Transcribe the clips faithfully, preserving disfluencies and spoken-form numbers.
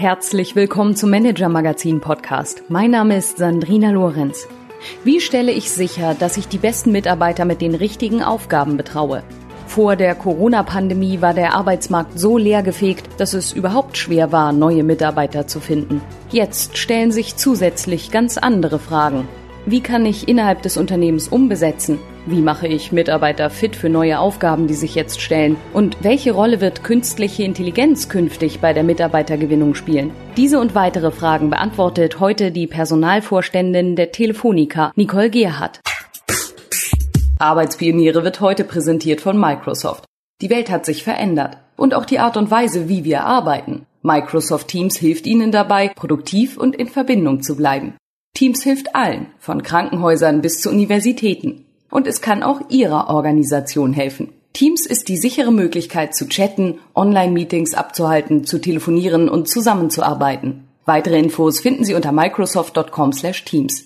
Herzlich willkommen zum Manager Magazin Podcast. Mein Name ist Sandrina Lorenz. Wie stelle ich sicher, dass ich die besten Mitarbeiter mit den richtigen Aufgaben betraue? Vor der Corona-Pandemie war der Arbeitsmarkt so leergefegt, dass es überhaupt schwer war, neue Mitarbeiter zu finden. Jetzt stellen sich zusätzlich ganz andere Fragen. Wie kann ich innerhalb des Unternehmens umbesetzen? Wie mache ich Mitarbeiter fit für neue Aufgaben, die sich jetzt stellen? Und welche Rolle wird künstliche Intelligenz künftig bei der Mitarbeitergewinnung spielen? Diese und weitere Fragen beantwortet heute die Personalvorständin der Telefonica, Nicole Gerhardt. Arbeitspioniere wird heute präsentiert von Microsoft. Die Welt hat sich verändert und auch die Art und Weise, wie wir arbeiten. Microsoft Teams hilft Ihnen dabei, produktiv und in Verbindung zu bleiben. Teams hilft allen, von Krankenhäusern bis zu Universitäten. Und es kann auch Ihrer Organisation helfen. Teams ist die sichere Möglichkeit zu chatten, Online-Meetings abzuhalten, zu telefonieren und zusammenzuarbeiten. Weitere Infos finden Sie unter microsoft punkt com slash teams.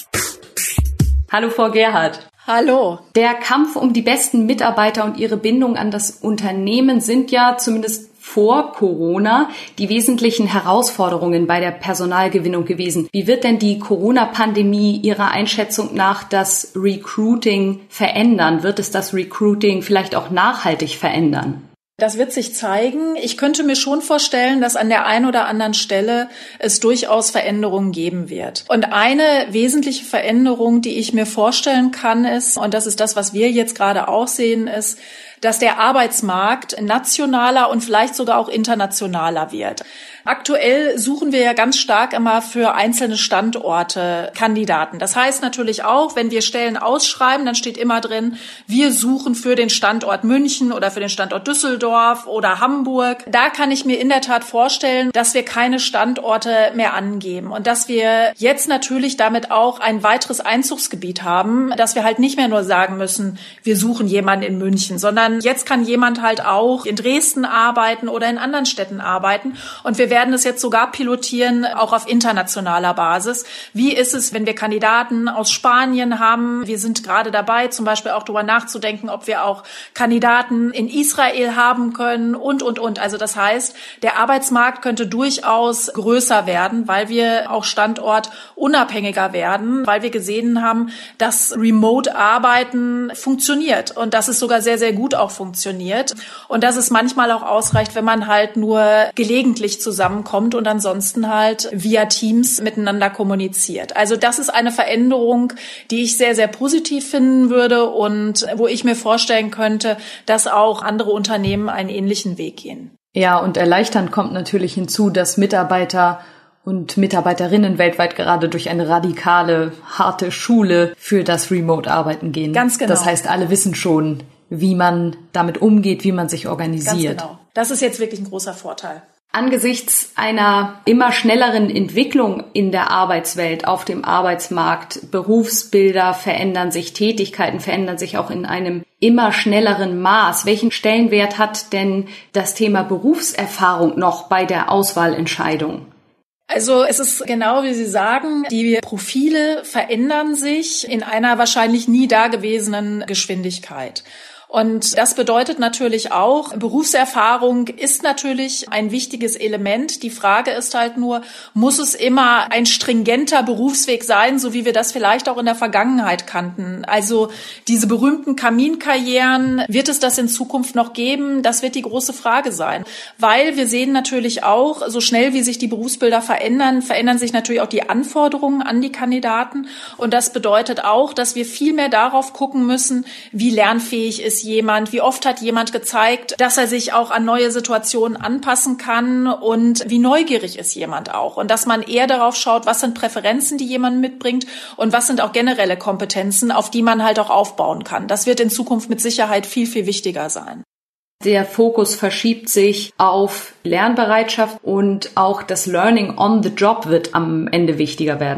Hallo Frau Gerhardt. Hallo. Der Kampf um die besten Mitarbeiter und ihre Bindung an das Unternehmen sind ja zumindest vor Corona die wesentlichen Herausforderungen bei der Personalgewinnung gewesen. Wie wird denn die Corona-Pandemie Ihrer Einschätzung nach das Recruiting verändern? Wird es das Recruiting vielleicht auch nachhaltig verändern? Das wird sich zeigen. Ich könnte mir schon vorstellen, dass an der einen oder anderen Stelle es durchaus Veränderungen geben wird. Und eine wesentliche Veränderung, die ich mir vorstellen kann, ist, und das ist das, was wir jetzt gerade auch sehen, ist, dass der Arbeitsmarkt nationaler und vielleicht sogar auch internationaler wird. Aktuell suchen wir ja ganz stark immer für einzelne Standorte Kandidaten. Das heißt natürlich auch, wenn wir Stellen ausschreiben, dann steht immer drin, wir suchen für den Standort München oder für den Standort Düsseldorf oder Hamburg. Da kann ich mir in der Tat vorstellen, dass wir keine Standorte mehr angeben und dass wir jetzt natürlich damit auch ein weiteres Einzugsgebiet haben, dass wir halt nicht mehr nur sagen müssen, wir suchen jemanden in München, sondern jetzt kann jemand halt auch in Dresden arbeiten oder in anderen Städten arbeiten und wir werden es jetzt sogar pilotieren, auch auf internationaler Basis. Wie ist es, wenn wir Kandidaten aus Spanien haben? Wir sind gerade dabei, zum Beispiel auch darüber nachzudenken, ob wir auch Kandidaten in Israel haben können und, und, und. Also das heißt, der Arbeitsmarkt könnte durchaus größer werden, weil wir auch standortunabhängiger werden, weil wir gesehen haben, dass Remote-Arbeiten funktioniert und dass es sogar sehr, sehr gut auch funktioniert und dass es manchmal auch ausreicht, wenn man halt nur gelegentlich zusammenkommt und ansonsten halt via Teams miteinander kommuniziert. Also das ist eine Veränderung, die ich sehr, sehr positiv finden würde und wo ich mir vorstellen könnte, dass auch andere Unternehmen einen ähnlichen Weg gehen. Ja, und erleichternd kommt natürlich hinzu, dass Mitarbeiter und Mitarbeiterinnen weltweit gerade durch eine radikale, harte Schule für das Remote-Arbeiten gehen. Ganz genau. Das heißt, alle wissen schon, wie man damit umgeht, wie man sich organisiert. Ganz genau. Das ist jetzt wirklich ein großer Vorteil. Angesichts einer immer schnelleren Entwicklung in der Arbeitswelt, auf dem Arbeitsmarkt, Berufsbilder verändern sich, Tätigkeiten verändern sich auch in einem immer schnelleren Maß. Welchen Stellenwert hat denn das Thema Berufserfahrung noch bei der Auswahlentscheidung? Also es ist genau wie Sie sagen, die Profile verändern sich in einer wahrscheinlich nie dagewesenen Geschwindigkeit. Und das bedeutet natürlich auch, Berufserfahrung ist natürlich ein wichtiges Element. Die Frage ist halt nur, muss es immer ein stringenter Berufsweg sein, so wie wir das vielleicht auch in der Vergangenheit kannten? Also diese berühmten Kaminkarrieren, wird es das in Zukunft noch geben? Das wird die große Frage sein. Weil wir sehen natürlich auch, so schnell wie sich die Berufsbilder verändern, verändern sich natürlich auch die Anforderungen an die Kandidaten. Und das bedeutet auch, dass wir viel mehr darauf gucken müssen, wie lernfähig ist jemand, wie oft hat jemand gezeigt, dass er sich auch an neue Situationen anpassen kann und wie neugierig ist jemand auch. Und dass man eher darauf schaut, was sind Präferenzen, die jemand mitbringt und was sind auch generelle Kompetenzen, auf die man halt auch aufbauen kann. Das wird in Zukunft mit Sicherheit viel, viel wichtiger sein. Der Fokus verschiebt sich auf Lernbereitschaft und auch das Learning on the Job wird am Ende wichtiger werden.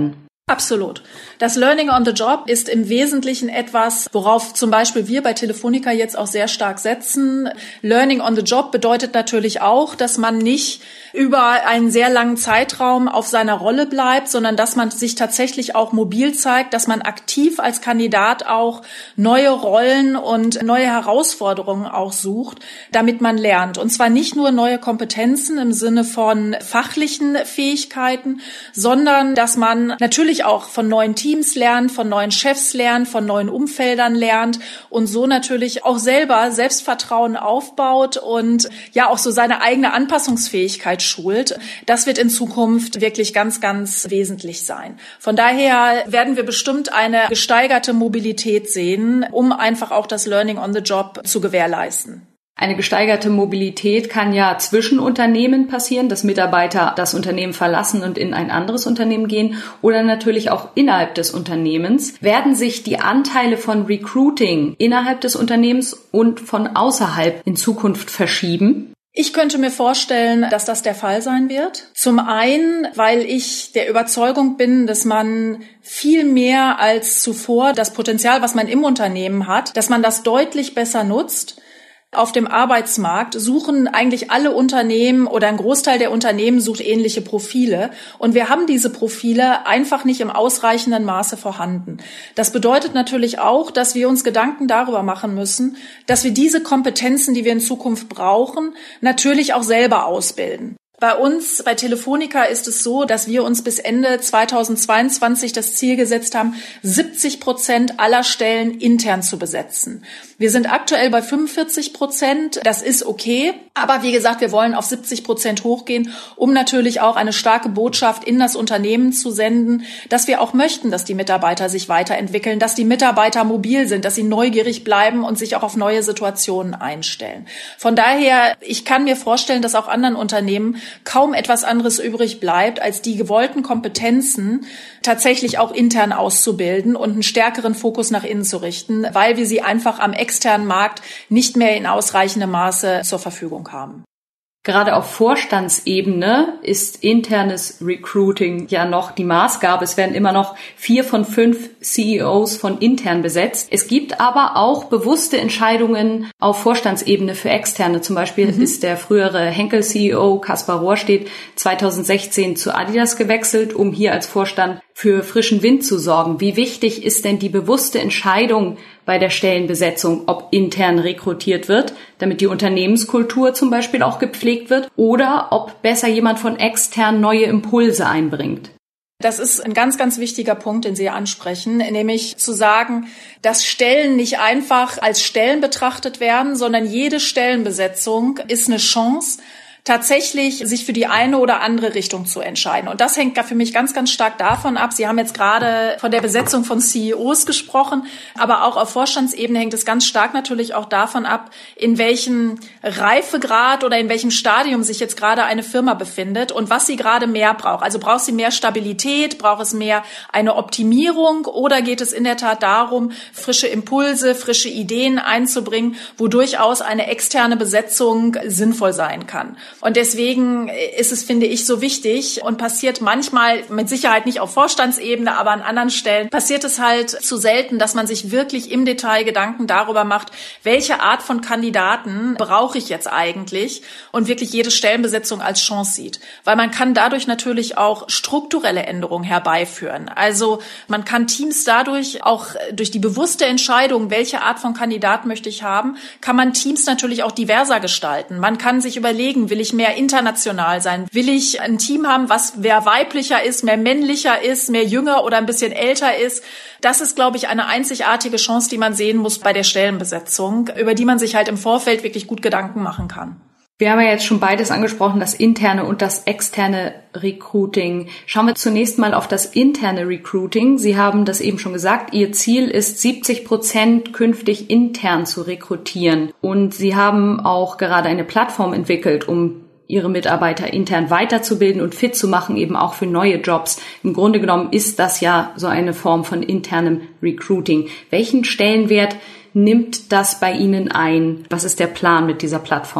Absolut. Das Learning on the Job ist im Wesentlichen etwas, worauf zum Beispiel wir bei Telefonica jetzt auch sehr stark setzen. Learning on the Job bedeutet natürlich auch, dass man nicht über einen sehr langen Zeitraum auf seiner Rolle bleibt, sondern dass man sich tatsächlich auch mobil zeigt, dass man aktiv als Kandidat auch neue Rollen und neue Herausforderungen auch sucht, damit man lernt. Und zwar nicht nur neue Kompetenzen im Sinne von fachlichen Fähigkeiten, sondern dass man natürlich auch von neuen Teams lernt, von neuen Chefs lernt, von neuen Umfeldern lernt und so natürlich auch selber Selbstvertrauen aufbaut und ja auch so seine eigene Anpassungsfähigkeit schult. Das wird in Zukunft wirklich ganz, ganz wesentlich sein. Von daher werden wir bestimmt eine gesteigerte Mobilität sehen, um einfach auch das Learning on the Job zu gewährleisten. Eine gesteigerte Mobilität kann ja zwischen Unternehmen passieren, dass Mitarbeiter das Unternehmen verlassen und in ein anderes Unternehmen gehen oder natürlich auch innerhalb des Unternehmens. Werden sich die Anteile von Recruiting innerhalb des Unternehmens und von außerhalb in Zukunft verschieben? Ich könnte mir vorstellen, dass das der Fall sein wird. Zum einen, weil ich der Überzeugung bin, dass man viel mehr als zuvor das Potenzial, was man im Unternehmen hat, dass man das deutlich besser nutzt. Auf dem Arbeitsmarkt suchen eigentlich alle Unternehmen oder ein Großteil der Unternehmen sucht ähnliche Profile. Und wir haben diese Profile einfach nicht im ausreichenden Maße vorhanden. Das bedeutet natürlich auch, dass wir uns Gedanken darüber machen müssen, dass wir diese Kompetenzen, die wir in Zukunft brauchen, natürlich auch selber ausbilden. Bei uns, bei Telefonica ist es so, dass wir uns bis Ende zweitausendzweiundzwanzig das Ziel gesetzt haben, siebzig Prozent aller Stellen intern zu besetzen. Wir sind aktuell bei fünfundvierzig Prozent. Das ist okay. Aber wie gesagt, wir wollen auf siebzig Prozent hochgehen, um natürlich auch eine starke Botschaft in das Unternehmen zu senden, dass wir auch möchten, dass die Mitarbeiter sich weiterentwickeln, dass die Mitarbeiter mobil sind, dass sie neugierig bleiben und sich auch auf neue Situationen einstellen. Von daher, ich kann mir vorstellen, dass auch anderen Unternehmen kaum etwas anderes übrig bleibt, als die gewollten Kompetenzen tatsächlich auch intern auszubilden und einen stärkeren Fokus nach innen zu richten, weil wir sie einfach am externen Markt nicht mehr in ausreichendem Maße zur Verfügung haben. Gerade auf Vorstandsebene ist internes Recruiting ja noch die Maßgabe. Es werden immer noch vier von fünf C E Os von intern besetzt. Es gibt aber auch bewusste Entscheidungen auf Vorstandsebene für Externe. Zum Beispiel mhm. ist der frühere Henkel-C E O Kaspar Rohrstedt zweitausendsechzehn zu Adidas gewechselt, um hier als Vorstand für frischen Wind zu sorgen. Wie wichtig ist denn die bewusste Entscheidung bei der Stellenbesetzung, ob intern rekrutiert wird, damit die Unternehmenskultur zum Beispiel auch gepflegt wird, oder ob besser jemand von extern neue Impulse einbringt? Das ist ein ganz, ganz wichtiger Punkt, den Sie ansprechen, nämlich zu sagen, dass Stellen nicht einfach als Stellen betrachtet werden, sondern jede Stellenbesetzung ist eine Chance, tatsächlich sich für die eine oder andere Richtung zu entscheiden. Und das hängt für mich ganz, ganz stark davon ab. Sie haben jetzt gerade von der Besetzung von C E Os gesprochen, aber auch auf Vorstandsebene hängt es ganz stark natürlich auch davon ab, in welchem Reifegrad oder in welchem Stadium sich jetzt gerade eine Firma befindet und was sie gerade mehr braucht. Also braucht sie mehr Stabilität, braucht es mehr eine Optimierung oder geht es in der Tat darum, frische Impulse, frische Ideen einzubringen, wo durchaus eine externe Besetzung sinnvoll sein kann. Und deswegen ist es, finde ich, so wichtig und passiert manchmal, mit Sicherheit nicht auf Vorstandsebene, aber an anderen Stellen, passiert es halt zu selten, dass man sich wirklich im Detail Gedanken darüber macht, welche Art von Kandidaten brauche ich jetzt eigentlich und wirklich jede Stellenbesetzung als Chance sieht. Weil man kann dadurch natürlich auch strukturelle Änderungen herbeiführen. Also man kann Teams dadurch, auch durch die bewusste Entscheidung, welche Art von Kandidat möchte ich haben, kann man Teams natürlich auch diverser gestalten. Man kann sich überlegen, will ich mehr international sein? Will ich ein Team haben, was mehr weiblicher ist, mehr männlicher ist, mehr jünger oder ein bisschen älter ist? Das ist, glaube ich, eine einzigartige Chance, die man sehen muss bei der Stellenbesetzung, über die man sich halt im Vorfeld wirklich gut Gedanken machen kann. Wir haben ja jetzt schon beides angesprochen, das interne und das externe Recruiting. Schauen wir zunächst mal auf das interne Recruiting. Sie haben das eben schon gesagt, Ihr Ziel ist, siebzig Prozent künftig intern zu rekrutieren. Und Sie haben auch gerade eine Plattform entwickelt, um Ihre Mitarbeiter intern weiterzubilden und fit zu machen, eben auch für neue Jobs. Im Grunde genommen ist das ja so eine Form von internem Recruiting. Welchen Stellenwert nimmt das bei Ihnen ein? Was ist der Plan mit dieser Plattform?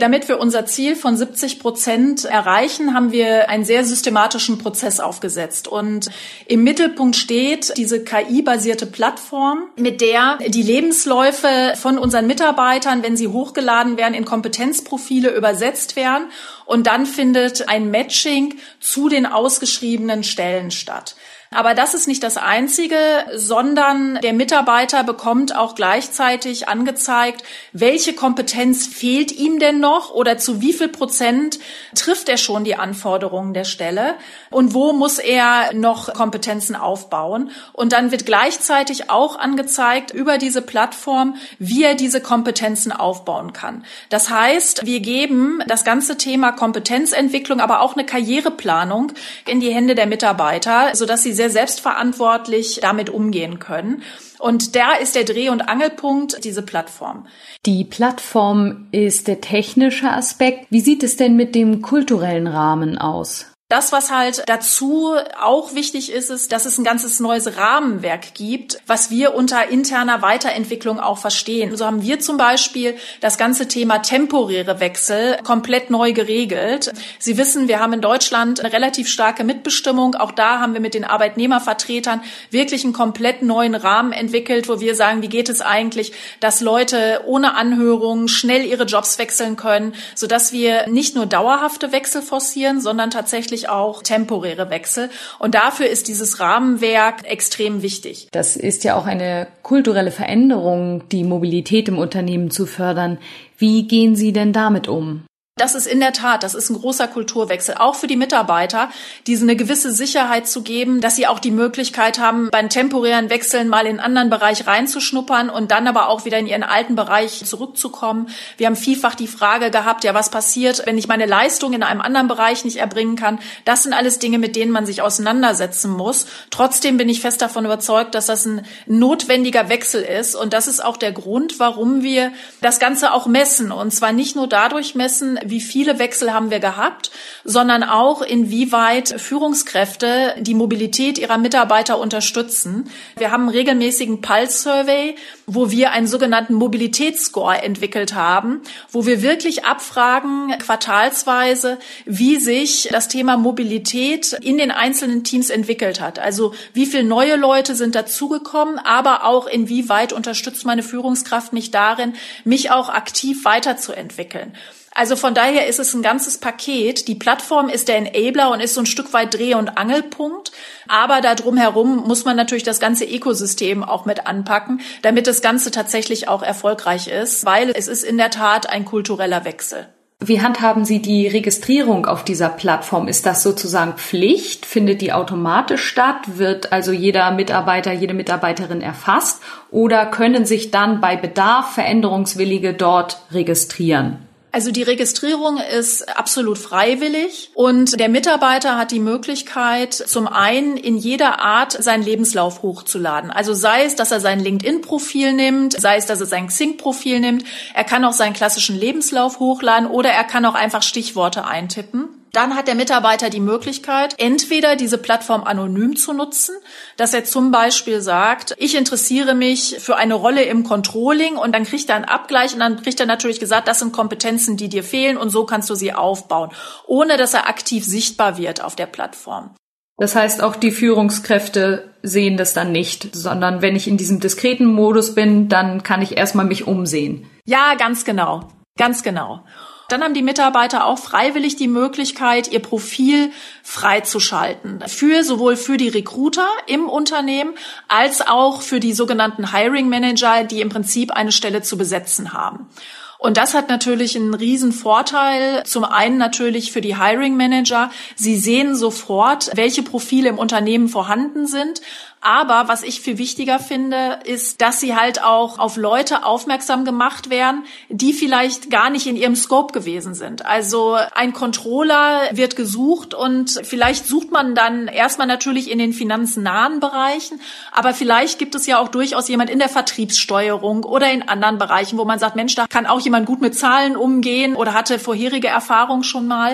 Damit wir unser Ziel von siebzig Prozent erreichen, haben wir einen sehr systematischen Prozess aufgesetzt. Und im Mittelpunkt steht diese K I-basierte Plattform, mit der die Lebensläufe von unseren Mitarbeitern, wenn sie hochgeladen werden, in Kompetenzprofile übersetzt werden. Und dann findet ein Matching zu den ausgeschriebenen Stellen statt. Aber das ist nicht das Einzige, sondern der Mitarbeiter bekommt auch gleichzeitig angezeigt, welche Kompetenz fehlt ihm denn noch oder zu wie viel Prozent trifft er schon die Anforderungen der Stelle und wo muss er noch Kompetenzen aufbauen. Und dann wird gleichzeitig auch angezeigt über diese Plattform, wie er diese Kompetenzen aufbauen kann. Das heißt, wir geben das ganze Thema Kompetenzentwicklung, aber auch eine Karriereplanung in die Hände der Mitarbeiter, sodass sie sehr selbstverantwortlich damit umgehen können. Und da ist der Dreh- und Angelpunkt diese Plattform. Die Plattform ist der technische Aspekt. Wie sieht es denn mit dem kulturellen Rahmen aus? Das, was halt dazu auch wichtig ist, ist, dass es ein ganzes neues Rahmenwerk gibt, was wir unter interner Weiterentwicklung auch verstehen. So haben wir zum Beispiel das ganze Thema temporäre Wechsel komplett neu geregelt. Sie wissen, wir haben in Deutschland eine relativ starke Mitbestimmung. Auch da haben wir mit den Arbeitnehmervertretern wirklich einen komplett neuen Rahmen entwickelt, wo wir sagen, wie geht es eigentlich, dass Leute ohne Anhörung schnell ihre Jobs wechseln können, sodass wir nicht nur dauerhafte Wechsel forcieren, sondern tatsächlich auch temporäre Wechsel. Und dafür ist dieses Rahmenwerk extrem wichtig. Das ist ja auch eine kulturelle Veränderung, die Mobilität im Unternehmen zu fördern. Wie gehen Sie denn damit um? Das ist in der Tat, das ist ein großer Kulturwechsel, auch für die Mitarbeiter, diese eine gewisse Sicherheit zu geben, dass sie auch die Möglichkeit haben, beim temporären Wechseln mal in einen anderen Bereich reinzuschnuppern und dann aber auch wieder in ihren alten Bereich zurückzukommen. Wir haben vielfach die Frage gehabt, ja, was passiert, wenn ich meine Leistung in einem anderen Bereich nicht erbringen kann? Das sind alles Dinge, mit denen man sich auseinandersetzen muss. Trotzdem bin ich fest davon überzeugt, dass das ein notwendiger Wechsel ist. Und das ist auch der Grund, warum wir das Ganze auch messen. Und zwar nicht nur dadurch messen, wie viele Wechsel haben wir gehabt, sondern auch inwieweit Führungskräfte die Mobilität ihrer Mitarbeiter unterstützen. Wir haben einen regelmäßigen Pulse-Survey, wo wir einen sogenannten Mobilitätsscore entwickelt haben, wo wir wirklich abfragen, quartalsweise, wie sich das Thema Mobilität in den einzelnen Teams entwickelt hat. Also wie viele neue Leute sind dazugekommen, aber auch inwieweit unterstützt meine Führungskraft mich darin, mich auch aktiv weiterzuentwickeln. Also von daher ist es ein ganzes Paket. Die Plattform ist der Enabler und ist so ein Stück weit Dreh- und Angelpunkt. Aber da drumherum muss man natürlich das ganze Ökosystem auch mit anpacken, damit das Ganze tatsächlich auch erfolgreich ist, weil es ist in der Tat ein kultureller Wechsel. Wie handhaben Sie die Registrierung auf dieser Plattform? Ist das sozusagen Pflicht? Findet die automatisch statt? Wird also jeder Mitarbeiter, jede Mitarbeiterin erfasst? Oder können sich dann bei Bedarf Veränderungswillige dort registrieren? Also die Registrierung ist absolut freiwillig und der Mitarbeiter hat die Möglichkeit, zum einen in jeder Art seinen Lebenslauf hochzuladen. Also sei es, dass er sein LinkedIn-Profil nimmt, sei es, dass er sein Xing-Profil nimmt. Er kann auch seinen klassischen Lebenslauf hochladen oder er kann auch einfach Stichworte eintippen. Dann hat der Mitarbeiter die Möglichkeit, entweder diese Plattform anonym zu nutzen, dass er zum Beispiel sagt, ich interessiere mich für eine Rolle im Controlling und dann kriegt er einen Abgleich und dann kriegt er natürlich gesagt, das sind Kompetenzen, die dir fehlen und so kannst du sie aufbauen, ohne dass er aktiv sichtbar wird auf der Plattform. Das heißt, auch die Führungskräfte sehen das dann nicht, sondern wenn ich in diesem diskreten Modus bin, dann kann ich erstmal mich umsehen. Ja, ganz genau, ganz genau. Dann haben die Mitarbeiter auch freiwillig die Möglichkeit, ihr Profil freizuschalten. Für, sowohl für die Recruiter im Unternehmen als auch für die sogenannten Hiring Manager, die im Prinzip eine Stelle zu besetzen haben. Und das hat natürlich einen riesen Vorteil. Zum einen natürlich für die Hiring Manager. Sie sehen sofort, welche Profile im Unternehmen vorhanden sind. Aber was ich viel wichtiger finde, ist, dass sie halt auch auf Leute aufmerksam gemacht werden, die vielleicht gar nicht in ihrem Scope gewesen sind. Also ein Controller wird gesucht und vielleicht sucht man dann erstmal natürlich in den finanznahen Bereichen, aber vielleicht gibt es ja auch durchaus jemand in der Vertriebssteuerung oder in anderen Bereichen, wo man sagt, Mensch, da kann auch jemand gut mit Zahlen umgehen oder hatte vorherige Erfahrung schon mal.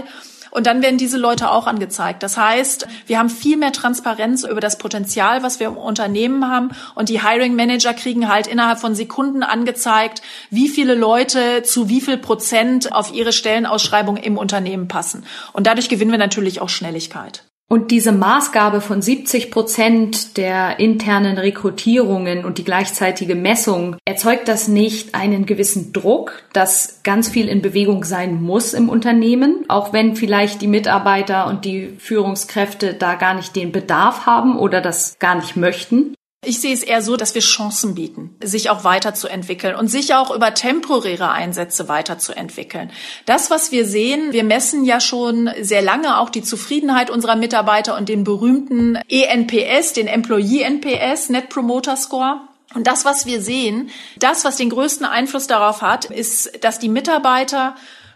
Und dann werden diese Leute auch angezeigt. Das heißt, wir haben viel mehr Transparenz über das Potenzial, was wir im Unternehmen haben. Und die Hiring Manager kriegen halt innerhalb von Sekunden angezeigt, wie viele Leute zu wie viel Prozent auf ihre Stellenausschreibung im Unternehmen passen. Und dadurch gewinnen wir natürlich auch Schnelligkeit. Und diese Maßgabe von siebzig Prozent der internen Rekrutierungen und die gleichzeitige Messung, erzeugt das nicht einen gewissen Druck, dass ganz viel in Bewegung sein muss im Unternehmen, auch wenn vielleicht die Mitarbeiter und die Führungskräfte da gar nicht den Bedarf haben oder das gar nicht möchten? Ich sehe es eher so, dass wir Chancen bieten, sich auch weiterzuentwickeln und sich auch über temporäre Einsätze weiterzuentwickeln. Das, was wir sehen, wir messen ja schon sehr lange auch die Zufriedenheit unserer Mitarbeiter und den berühmten E N P S, den Employee N P S, Net Promoter Score. Und das, was wir sehen, das, was den größten Einfluss darauf hat, ist, dass die Mitarbeiter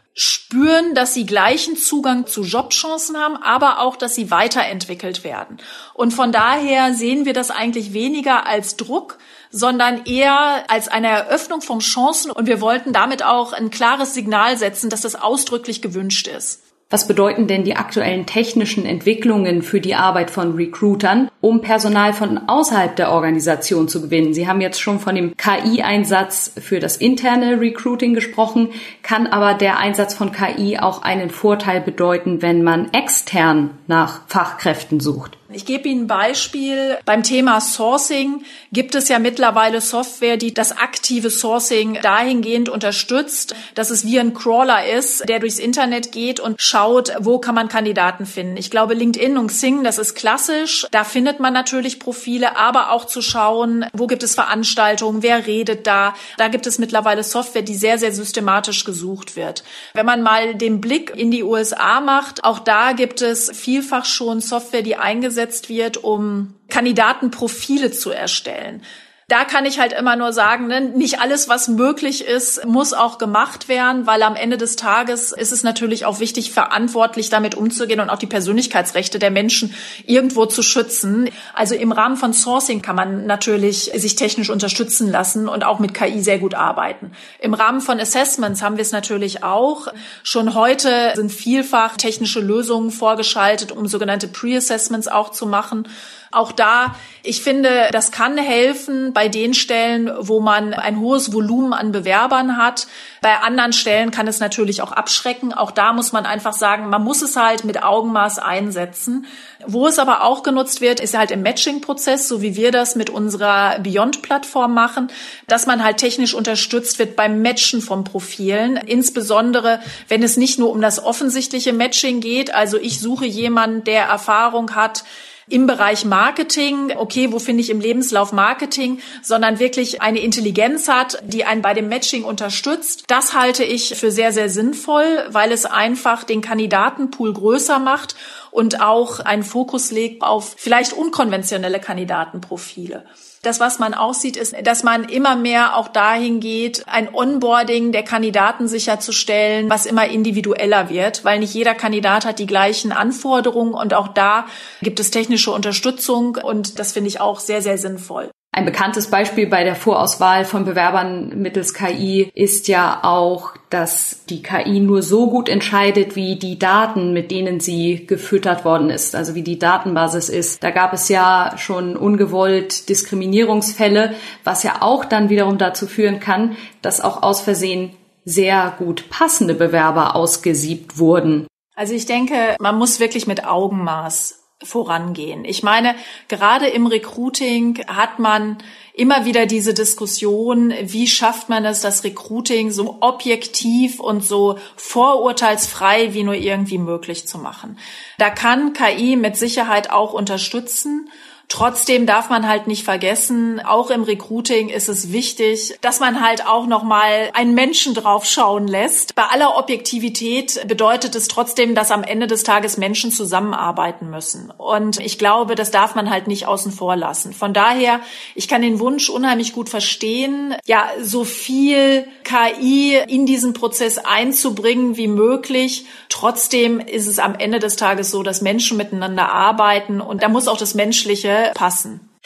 spüren, dass sie gleichen Zugang zu Jobchancen haben, aber auch, dass sie weiterentwickelt werden. Und von daher sehen wir das eigentlich weniger als Druck, sondern eher als eine Eröffnung von Chancen. Und wir wollten damit auch ein klares Signal setzen, dass das ausdrücklich gewünscht ist. Was bedeuten denn die aktuellen technischen Entwicklungen für die Arbeit von Recruitern, um Personal von außerhalb der Organisation zu gewinnen? Sie haben jetzt schon von dem K I-Einsatz für das interne Recruiting gesprochen. Kann aber der Einsatz von K I auch einen Vorteil bedeuten, wenn man extern nach Fachkräften sucht? Ich gebe Ihnen ein Beispiel. Beim Thema Sourcing gibt es ja mittlerweile Software, die das aktive Sourcing dahingehend unterstützt, dass es wie ein Crawler ist, der durchs Internet geht und schaut, wo kann man Kandidaten finden. Ich glaube, LinkedIn und Xing, das ist klassisch. Da findet man natürlich Profile, aber auch zu schauen, wo gibt es Veranstaltungen, wer redet da. Da gibt es mittlerweile Software, die sehr, sehr systematisch gesucht wird. Wenn man mal den Blick in die U S A macht, auch da gibt es vielfach schon Software, die eingesetzt wird, um Kandidatenprofile zu erstellen. Da kann ich halt immer nur sagen, ne, nicht alles, was möglich ist, muss auch gemacht werden, weil am Ende des Tages ist es natürlich auch wichtig, verantwortlich damit umzugehen und auch die Persönlichkeitsrechte der Menschen irgendwo zu schützen. Also im Rahmen von Sourcing kann man natürlich sich technisch unterstützen lassen und auch mit K I sehr gut arbeiten. Im Rahmen von Assessments haben wir es natürlich auch. Schon heute sind vielfach technische Lösungen vorgeschaltet, um sogenannte Pre-Assessments auch zu machen. Auch da, ich finde, das kann helfen bei den Stellen, wo man ein hohes Volumen an Bewerbern hat. Bei anderen Stellen kann es natürlich auch abschrecken. Auch da muss man einfach sagen, man muss es halt mit Augenmaß einsetzen. Wo es aber auch genutzt wird, ist halt im Matching-Prozess, so wie wir das mit unserer Beyond-Plattform machen, dass man halt technisch unterstützt wird beim Matchen von Profilen. Insbesondere, wenn es nicht nur um das offensichtliche Matching geht. Also ich suche jemanden, der Erfahrung hat im Bereich Marketing, okay, wo finde ich im Lebenslauf Marketing, sondern wirklich eine Intelligenz hat, die einen bei dem Matching unterstützt. Das halte ich für sehr, sehr sinnvoll, weil es einfach den Kandidatenpool größer macht und auch einen Fokus legt auf vielleicht unkonventionelle Kandidatenprofile. Das, was man auch sieht, ist, dass man immer mehr auch dahin geht, ein Onboarding der Kandidaten sicherzustellen, was immer individueller wird, weil nicht jeder Kandidat hat die gleichen Anforderungen und auch da gibt es technische Unterstützung und das finde ich auch sehr, sehr sinnvoll. Ein bekanntes Beispiel bei der Vorauswahl von Bewerbern mittels K I ist ja auch, dass die K I nur so gut entscheidet, wie die Daten, mit denen sie gefüttert worden ist, also wie die Datenbasis ist. Da gab es ja schon ungewollt Diskriminierungsfälle, was ja auch dann wiederum dazu führen kann, dass auch aus Versehen sehr gut passende Bewerber ausgesiebt wurden. Also ich denke, man muss wirklich mit Augenmaß vorangehen. Ich meine, gerade im Recruiting hat man immer wieder diese Diskussion, wie schafft man es, das Recruiting so objektiv und so vorurteilsfrei wie nur irgendwie möglich zu machen. Da kann K I mit Sicherheit auch unterstützen. Trotzdem darf man halt nicht vergessen, auch im Recruiting ist es wichtig, dass man halt auch nochmal einen Menschen draufschauen lässt. Bei aller Objektivität bedeutet es trotzdem, dass am Ende des Tages Menschen zusammenarbeiten müssen. Und ich glaube, das darf man halt nicht außen vor lassen. Von daher, ich kann den Wunsch unheimlich gut verstehen, ja, so viel K I in diesen Prozess einzubringen wie möglich. Trotzdem ist es am Ende des Tages so, dass Menschen miteinander arbeiten und da muss auch das Menschliche passen.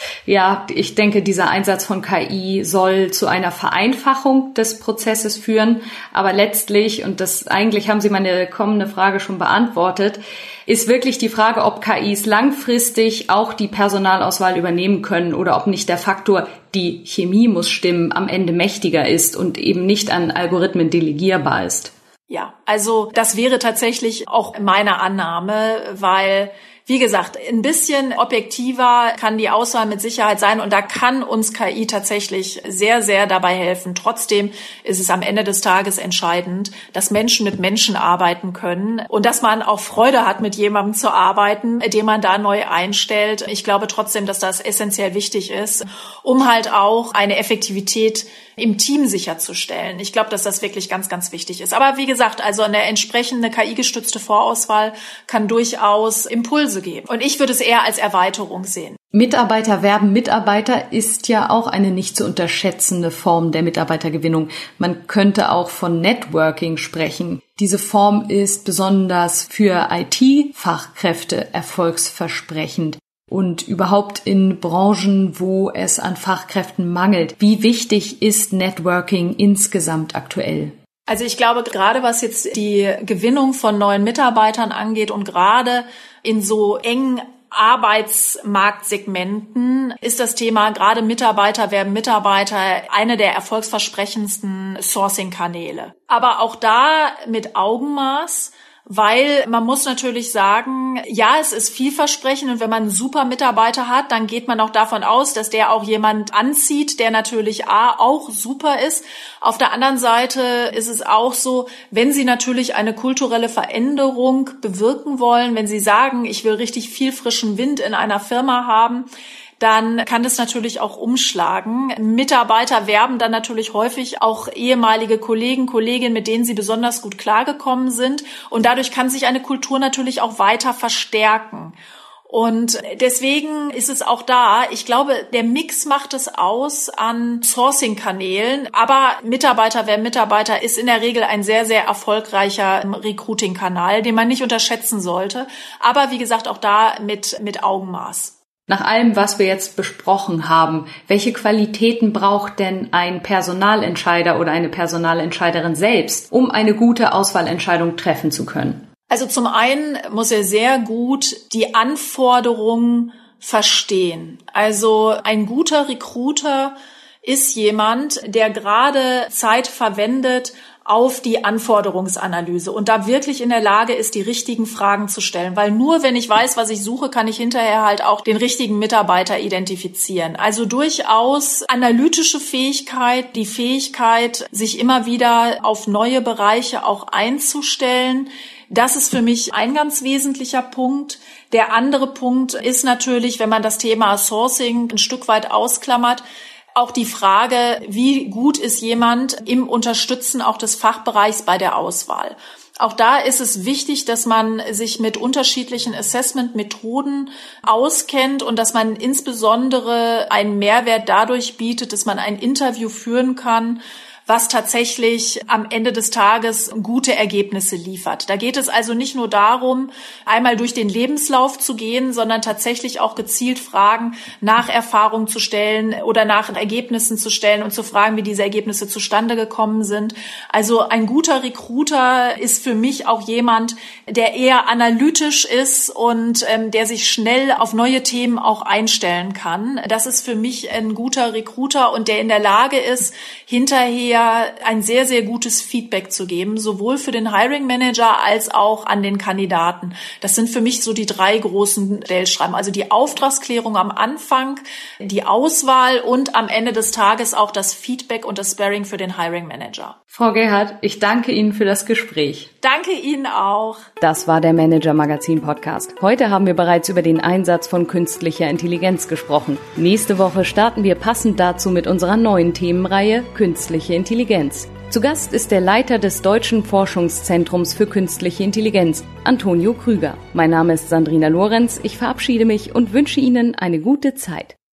Ja, ich denke, dieser Einsatz von K I soll zu einer Vereinfachung des Prozesses führen. Aber letztlich, und das eigentlich haben Sie meine kommende Frage schon beantwortet, ist wirklich die Frage, ob K Is langfristig auch die Personalauswahl übernehmen können oder ob nicht der Faktor, die Chemie muss stimmen, am Ende mächtiger ist und eben nicht an Algorithmen delegierbar ist. Ja, also das wäre tatsächlich auch meine Annahme, weil, wie gesagt, ein bisschen objektiver kann die Auswahl mit Sicherheit sein und da kann uns K I tatsächlich sehr, sehr dabei helfen. Trotzdem ist es am Ende des Tages entscheidend, dass Menschen mit Menschen arbeiten können und dass man auch Freude hat, mit jemandem zu arbeiten, den man da neu einstellt. Ich glaube trotzdem, dass das essentiell wichtig ist, um halt auch eine Effektivität im Team sicherzustellen. Ich glaube, dass das wirklich ganz, ganz wichtig ist. Aber wie gesagt, also eine entsprechende K I-gestützte Vorauswahl kann durchaus Impulse geben. Und ich würde es eher als Erweiterung sehen. Mitarbeiter werben Mitarbeiter ist ja auch eine nicht zu unterschätzende Form der Mitarbeitergewinnung. Man könnte auch von Networking sprechen. Diese Form ist besonders für I T-Fachkräfte erfolgsversprechend. Und überhaupt in Branchen, wo es an Fachkräften mangelt. Wie wichtig ist Networking insgesamt aktuell? Also ich glaube, gerade was jetzt die Gewinnung von neuen Mitarbeitern angeht und gerade in so engen Arbeitsmarktsegmenten ist das Thema gerade Mitarbeiter werben Mitarbeiter eine der erfolgsversprechendsten Sourcing-Kanäle. Aber auch da mit Augenmaß, weil man muss natürlich sagen, ja, es ist vielversprechend und wenn man einen super Mitarbeiter hat, dann geht man auch davon aus, dass der auch jemand anzieht, der natürlich A, auch super ist. Auf der anderen Seite ist es auch so, wenn Sie natürlich eine kulturelle Veränderung bewirken wollen, wenn Sie sagen, ich will richtig viel frischen Wind in einer Firma haben, dann kann das natürlich auch umschlagen. Mitarbeiter werben dann natürlich häufig auch ehemalige Kollegen, Kolleginnen, mit denen sie besonders gut klargekommen sind. Und dadurch kann sich eine Kultur natürlich auch weiter verstärken. Und deswegen ist es auch da, ich glaube, der Mix macht es aus an Sourcing-Kanälen, aber Mitarbeiter werben Mitarbeiter ist in der Regel ein sehr, sehr erfolgreicher Recruiting-Kanal, den man nicht unterschätzen sollte. Aber wie gesagt, auch da mit, mit Augenmaß. Nach allem, was wir jetzt besprochen haben, welche Qualitäten braucht denn ein Personalentscheider oder eine Personalentscheiderin selbst, um eine gute Auswahlentscheidung treffen zu können? Also zum einen muss er sehr gut die Anforderungen verstehen. Also ein guter Recruiter ist jemand, der gerade Zeit verwendet auf die Anforderungsanalyse und da wirklich in der Lage ist, die richtigen Fragen zu stellen. Weil nur wenn ich weiß, was ich suche, kann ich hinterher halt auch den richtigen Mitarbeiter identifizieren. Also durchaus analytische Fähigkeit, die Fähigkeit, sich immer wieder auf neue Bereiche auch einzustellen. Das ist für mich ein ganz wesentlicher Punkt. Der andere Punkt ist natürlich, wenn man das Thema Sourcing ein Stück weit ausklammert, auch die Frage, wie gut ist jemand im Unterstützen auch des Fachbereichs bei der Auswahl. Auch da ist es wichtig, dass man sich mit unterschiedlichen Assessment-Methoden auskennt und dass man insbesondere einen Mehrwert dadurch bietet, dass man ein Interview führen kann, was tatsächlich am Ende des Tages gute Ergebnisse liefert. Da geht es also nicht nur darum, einmal durch den Lebenslauf zu gehen, sondern tatsächlich auch gezielt Fragen nach Erfahrung zu stellen oder nach Ergebnissen zu stellen und zu fragen, wie diese Ergebnisse zustande gekommen sind. Also ein guter Recruiter ist für mich auch jemand, der eher analytisch ist und ähm, der sich schnell auf neue Themen auch einstellen kann. Das ist für mich ein guter Recruiter und der in der Lage ist, hinterher ein sehr, sehr gutes Feedback zu geben, sowohl für den Hiring Manager als auch an den Kandidaten. Das sind für mich so die drei großen Stellschrauben. Also die Auftragsklärung am Anfang, die Auswahl und am Ende des Tages auch das Feedback und das Sparring für den Hiring Manager. Frau Gerhardt, ich danke Ihnen für das Gespräch. Danke Ihnen auch. Das war der Manager Magazin Podcast. Heute haben wir bereits über den Einsatz von künstlicher Intelligenz gesprochen. Nächste Woche starten wir passend dazu mit unserer neuen Themenreihe Künstliche Intelligenz. Zu Gast ist der Leiter des Deutschen Forschungszentrums für künstliche Intelligenz, Antonio Krüger. Mein Name ist Sandrina Lorenz. Ich verabschiede mich und wünsche Ihnen eine gute Zeit.